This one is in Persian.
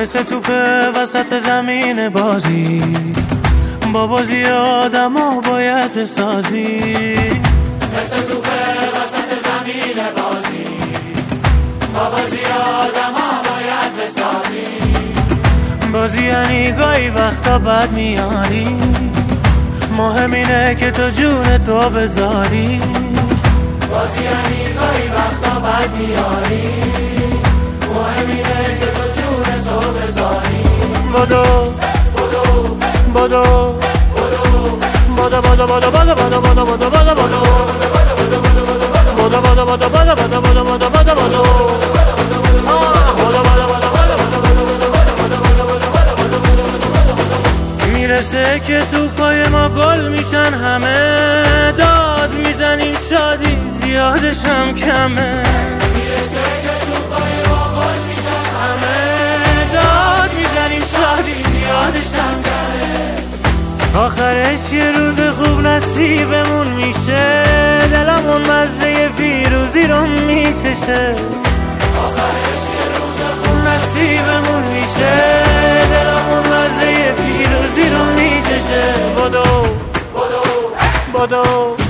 مثل توپه وسط زمین بازی، با بازی آدم ها باید بسازی. مثل توپه وسط زمین بازی، با بازی آدم ها باید بسازی. بازی یعنی گاهی وقتا بد میاری، مهم اینه که تو جون تو بذاری. بازی یعنی گاهی وقتا بد میاری، مهم اینه که تو جون تو بذاری. بدو بدو بدو بدو بدو بدو بدو بدو بدو بدو بدو بدو میرسه که تو پای ما گل میشن همه، داد میزنیم شادی زیادش هم کمه. میرسه که تو پای ما گل میشن همه، داد میزنیم شادی زیادش هم کمه. آخرش یه روز خوب نصیبمون میشه، دلمون مزه پیروزی رو میچشه. آخرش یه روز خوب نصیبمون میشه، دلمون مزه پیروزی رو میچشه. بدو بدو بدو